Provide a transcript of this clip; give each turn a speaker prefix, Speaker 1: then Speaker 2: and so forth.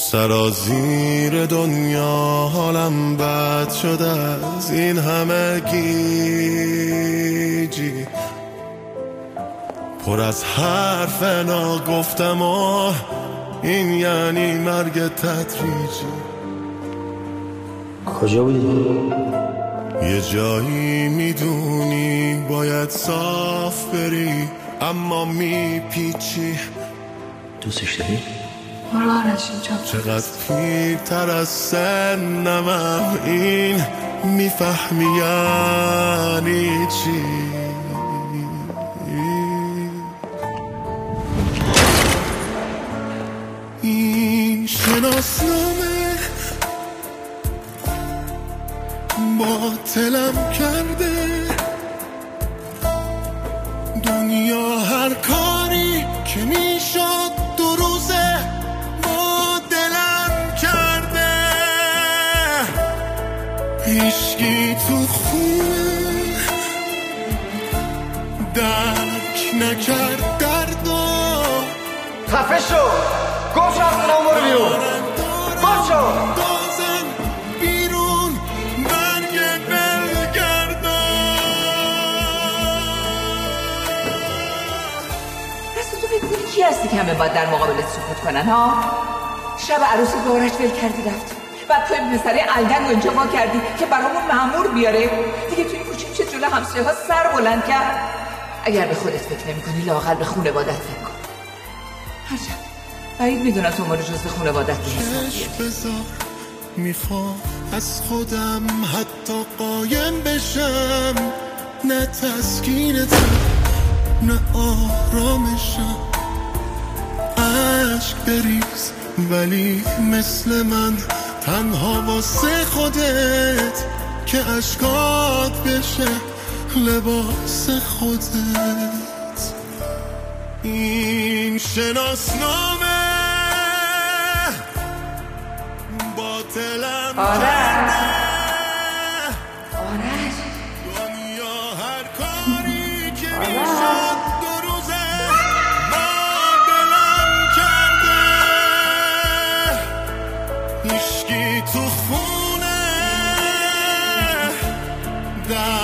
Speaker 1: سرازیر دنیا حالم بد شده از این همه گیجی، پر از حرف ناگفتم و این یعنی مرگ تدریجی.
Speaker 2: کجا بودی؟
Speaker 1: یه جایی میدونی باید صاف بری اما میپیچی.
Speaker 2: دوستش داری؟
Speaker 3: برو آرش اینجا.
Speaker 1: چقدر پیرتر از سنمم این میفهمی یعنی چی. این شناسنامه باطلم کرده، دنیا هر کاری که میشد دو روزه با دلم کرده. هیچکی تو خونه درک نکرد دردو.
Speaker 4: خفه شو، گم شو از خونم، برو بیرون، گم شو.
Speaker 5: کی هستی که همه باید در مقابل سکوت کنن ها؟ شب عروسی به آرش ول کردی رفتی، بعد توی پسره الدن رو اینجا ما کردی که برامون مأمور بیاره. دیگه توی کوچه میشه جلو همسایه ها سر بلند کرد. اگر به خودت فکر نمی کنی لااقل به خونوادت فکر کن. هرچند بعید میدونم تو ما رو جز خونوادت به حساب بیاری.
Speaker 1: میخوام از خودم حتی قایم بشم، نه تسکینتم نه آرامشم. عشق بریز ولی مثل من تنها واسه خودت، که عشقات بشه لباس خودت. این شناسنامه باطلم کرده، دنیا هر کاری که میشد دو روزه با دلم کرده. هیچکی تو خونه